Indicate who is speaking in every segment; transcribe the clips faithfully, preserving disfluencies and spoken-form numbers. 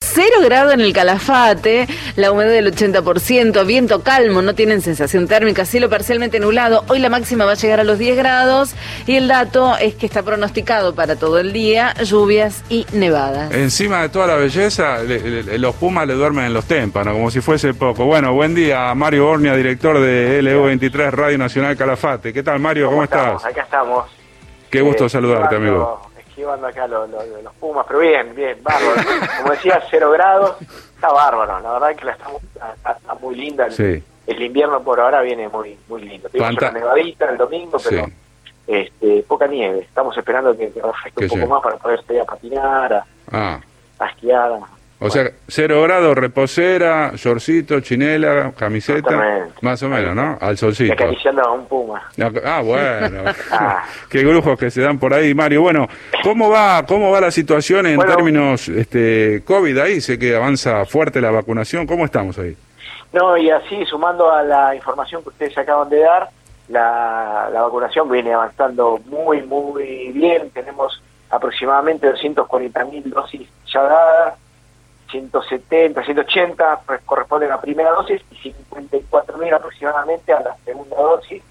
Speaker 1: cero grado en el Calafate, la humedad del ochenta por ciento, viento calmo, no tienen sensación térmica, cielo parcialmente nublado. Hoy la máxima va a llegar a los diez grados y el dato es que está pronosticado para todo el día lluvias y nevadas.
Speaker 2: Encima de toda la belleza, le, le, los pumas le duermen en los témpanos, como si fuese poco. Bueno, buen día, Mario Bornia, director de L U veintitrés Radio Nacional Calafate. ¿Qué tal, Mario? ¿Cómo, ¿Cómo estás?
Speaker 3: Estamos? Acá estamos.
Speaker 2: Qué gusto
Speaker 3: eh,
Speaker 2: saludarte,
Speaker 3: esquivando,
Speaker 2: amigo.
Speaker 3: Esquivando acá los, los, los pumas, pero bien, bien, bárbaro. Como decía, cero grados, está bárbaro. La verdad que la estamos, está, está muy linda. El,
Speaker 2: sí.
Speaker 3: el invierno por ahora viene muy muy lindo. Tuvimos una nevadita el domingo, pero sí. este, poca nieve. Estamos esperando que, que refresque un poco sí. más para poder salir a patinar, a,
Speaker 2: ah.
Speaker 3: a esquiar. A,
Speaker 2: O bueno. sea, cero grados, reposera, shortcito, chinela, camiseta, más o menos, ¿no? Al solcito.
Speaker 3: Y acariciando a un puma.
Speaker 2: Ah, bueno. ah. Qué brujos que se dan por ahí, Mario. Bueno, ¿cómo va cómo va la situación en bueno, términos este COVID ahí? Sé que avanza fuerte la vacunación. ¿Cómo estamos ahí?
Speaker 3: No, y así, sumando a la información que ustedes acaban de dar, la, la vacunación viene avanzando muy, muy bien. Tenemos aproximadamente doscientas cuarenta mil dosis ya dadas. ciento setenta, ciento ochenta pues, corresponde a la primera dosis y cincuenta y cuatro mil aproximadamente a la segunda dosis.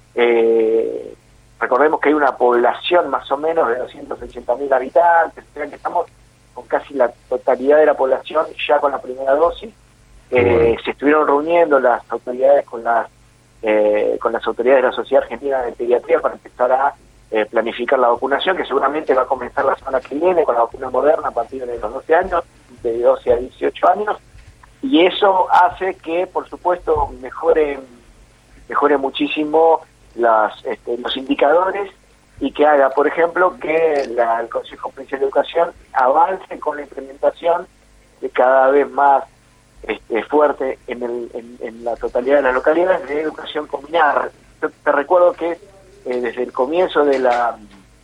Speaker 3: Eh, recordemos que hay una población más o menos de doscientos ochenta mil habitantes, o sea que estamos con casi la totalidad de la población ya con la primera dosis. Eh, bueno. Se estuvieron reuniendo las autoridades con las eh, con las autoridades de la Sociedad Argentina de Pediatría para empezar a eh, planificar la vacunación, que seguramente va a comenzar la semana que viene con la vacuna Moderna a partir de los doce años, de doce a dieciocho años, y eso hace que, por supuesto, mejore, mejore muchísimo las, este, los indicadores y que haga, por ejemplo, que la, el Consejo Provincial de Educación avance con la implementación de cada vez más este, fuerte en, el, en, en la totalidad de las localidades de educación combinada. Yo te recuerdo que eh, desde el comienzo de la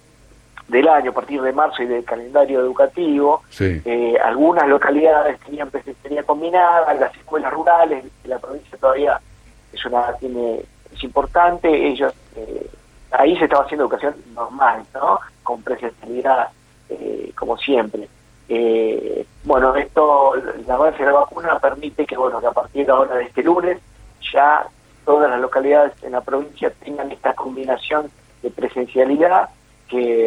Speaker 3: del año, a partir de marzo y del calendario educativo, sí. eh, algunas localidades tenían presencialidad combinada, las escuelas rurales de la provincia todavía es una tiene es importante, ellos eh, ahí se estaba haciendo educación normal, ¿no? Con presencialidad eh, como siempre. Eh, bueno, esto, el avance de la vacuna permite que, bueno, que a partir de ahora de este lunes ya todas las localidades en la provincia tengan esta combinación de presencialidad que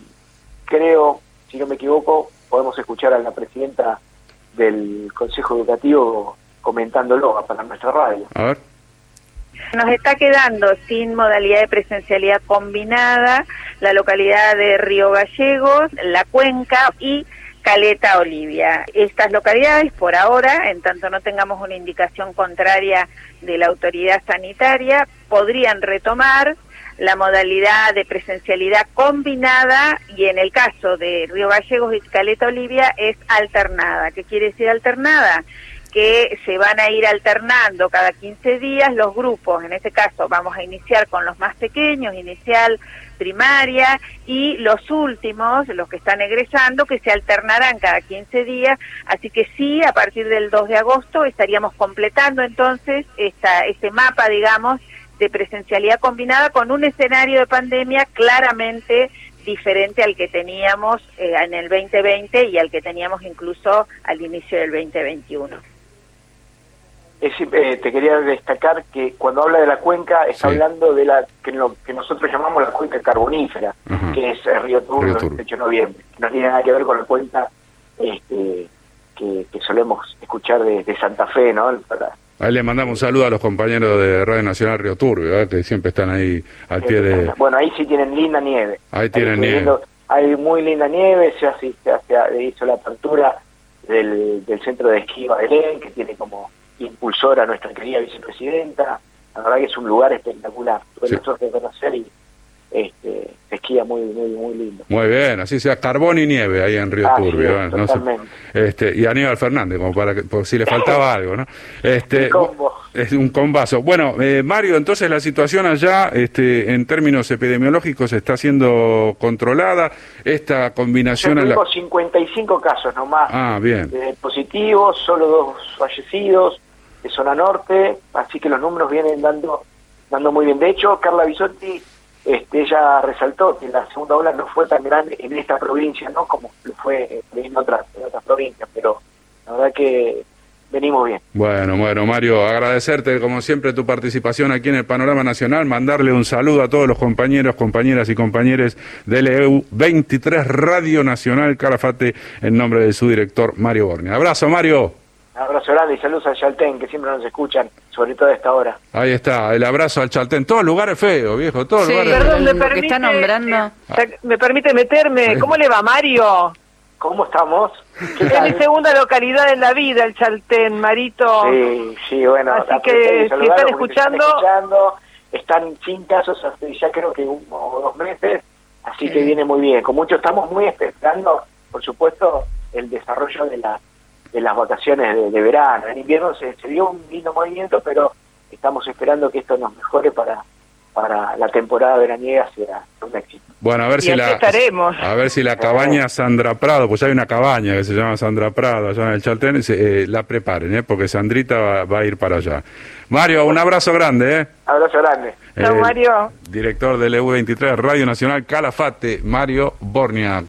Speaker 3: creo, si no me equivoco, podemos escuchar a la presidenta del Consejo Educativo comentándolo para nuestra radio.
Speaker 2: A ver.
Speaker 4: Nos está quedando sin modalidad de presencialidad combinada la localidad de Río Gallegos, La Cuenca y Caleta Olivia. Estas localidades, por ahora, en tanto no tengamos una indicación contraria de la autoridad sanitaria, podrían retomar la modalidad de presencialidad combinada, y en el caso de Río Gallegos y Caleta Olivia es alternada. ¿Qué quiere decir alternada? Que se van a ir alternando cada quince días los grupos. En este caso vamos a iniciar con los más pequeños, inicial, primaria, y los últimos, los que están egresando, que se alternarán cada quince días. Así que sí, a partir del dos de agosto estaríamos completando entonces esta, este mapa, digamos, de presencialidad combinada con un escenario de pandemia claramente diferente al que teníamos eh, en el veinte veinte y al que teníamos incluso al inicio del veinte veintiuno.
Speaker 3: Es, eh, te quería destacar que cuando habla de la cuenca está sí. hablando de la que, lo, que nosotros llamamos la cuenca carbonífera, uh-huh. que es el Río Turbio, el ocho de noviembre. No tiene nada que ver con la cuenca este, que, que solemos escuchar de, de Santa Fe, ¿no? Para,
Speaker 2: Ahí le mandamos un saludo a los compañeros de Radio Nacional Río Turbio, ¿eh? Que siempre están ahí al pie de...
Speaker 3: Bueno, ahí sí tienen linda nieve.
Speaker 2: Ahí tienen
Speaker 3: ahí
Speaker 2: nieve.
Speaker 3: Viendo, hay muy linda nieve, se, hace, se hace, hizo la apertura del, del centro de esquí Belén, que tiene como impulsora a nuestra querida vicepresidenta. La verdad que es un lugar espectacular. Tuve la suerte de conocer y este, se esquía muy, muy, muy lindo.
Speaker 2: Muy bien, así sea, carbón y nieve ahí en Río
Speaker 3: ah,
Speaker 2: Turbio.
Speaker 3: Sí,
Speaker 2: ¿eh?
Speaker 3: totalmente.
Speaker 2: No sé, este, y Aníbal Fernández, como para que, por si le faltaba algo, ¿no? Este,
Speaker 3: combo.
Speaker 2: Es un combazo. Bueno, eh, Mario, entonces la situación allá, este, en términos epidemiológicos, está siendo controlada. Esta combinación...
Speaker 3: Tenemos
Speaker 2: la...
Speaker 3: cincuenta y cinco casos nomás
Speaker 2: ah, bien.
Speaker 3: de positivos, solo dos fallecidos de zona norte, así que los números vienen dando dando muy bien. De hecho, Carla Bisotti, este, ella resaltó que la segunda ola no fue tan grande en esta provincia, no como lo fue en otras, en otras provincias, pero la verdad que venimos bien.
Speaker 2: Bueno, bueno, Mario, agradecerte como siempre tu participación aquí en el Panorama Nacional, mandarle un saludo a todos los compañeros, compañeras y compañeros del E U veintitrés Radio Nacional Calafate en nombre de su director Mario Bornia. Abrazo, Mario.
Speaker 3: Un abrazo grande y saludos al Chaltén, que siempre nos escuchan, sobre todo a esta hora.
Speaker 2: Ahí está, el abrazo al Chaltén. Todos lugares feos, viejo, todos
Speaker 1: Sí,
Speaker 2: lugares
Speaker 5: Perdón, me
Speaker 1: Lo que
Speaker 5: permite,
Speaker 1: está nombrando.
Speaker 5: me permite meterme.
Speaker 2: Sí.
Speaker 5: ¿Cómo le va, Mario?
Speaker 3: ¿Cómo estamos? ¿Qué
Speaker 5: Es
Speaker 3: tal?
Speaker 5: mi segunda localidad en la vida, el Chaltén, Marito.
Speaker 3: Sí, sí, bueno.
Speaker 5: Así
Speaker 3: aproveché
Speaker 5: que
Speaker 3: de
Speaker 5: si
Speaker 3: saludarlos
Speaker 5: están
Speaker 3: porque
Speaker 5: escuchando-
Speaker 3: están escuchando, están sin casos hace ya creo que uno o dos meses, así que viene muy bien. Con mucho estamos muy esperando, por supuesto, el desarrollo de la de las vacaciones de, de verano. En invierno se, se dio un lindo movimiento, pero estamos esperando que esto nos mejore para para la temporada veraniega sea un éxito.
Speaker 2: Bueno, a ver
Speaker 5: Y
Speaker 2: si
Speaker 5: aquí
Speaker 2: la
Speaker 5: estaremos.
Speaker 2: a ver si la cabaña Sandra Prado, pues hay una cabaña que se llama Sandra Prado allá en el Chaltén, se, eh, la preparen, ¿eh? Porque Sandrita va, va a ir para allá. Mario, un abrazo grande, ¿eh?
Speaker 3: Abrazo grande.
Speaker 5: Chao,
Speaker 2: El
Speaker 5: Mario.
Speaker 2: Director del E U veintitrés Radio Nacional Calafate, Mario Bornia.